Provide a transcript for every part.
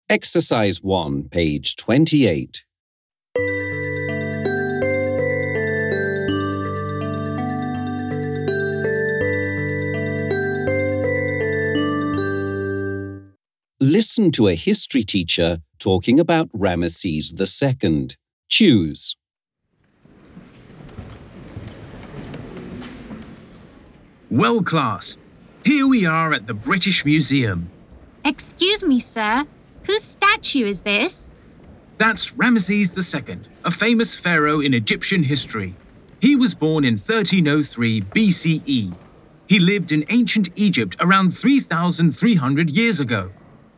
Exercise 1, page 28. Listen to a history teacher talking about Ramesses II. Choose. Well, class, here we are at the British Museum. Excuse me, sir. Whose statue is this? That's Ramesses II, a famous pharaoh in Egyptian history. He was born in 1303 BCE. He lived in ancient Egypt around 3,300 years ago.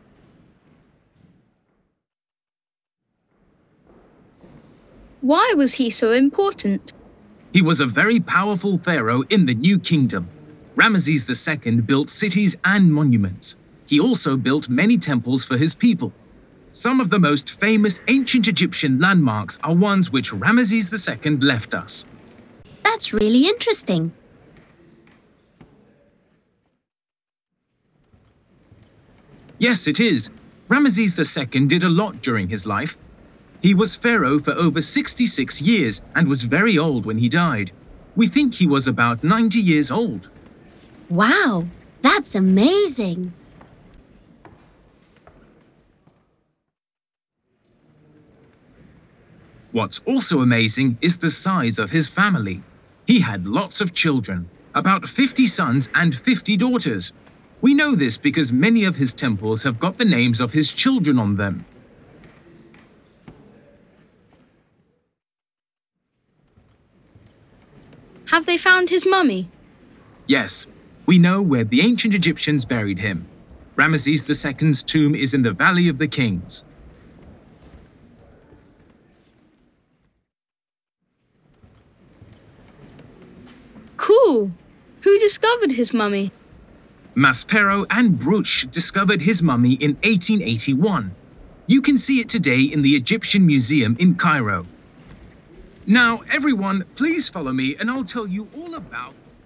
Why was he so important? He was a very powerful pharaoh in the New Kingdom. Ramesses II built cities and monuments. He also built many temples for his people. Some of the most famous ancient Egyptian landmarks are ones which Ramesses II left us. That's really interesting. Yes, it is. Ramesses II did a lot during his life. He was pharaoh for over 66 years and was very old when he died. We think he was about 90 years old. Wow, that's amazing. What's also amazing is the size of his family. He had lots of children, about 50 sons and 50 daughters. We know this because many of his temples have got the names of his children on them. Have they found his mummy? Yes, we know where the ancient Egyptians buried him. Ramesses II's tomb is in the Valley of the Kings. Cool. Who discovered his mummy? Maspero and Brugsch discovered his mummy in 1881. You can see it today in the Egyptian Museum in Cairo. Now, everyone, please follow me and I'll tell you all about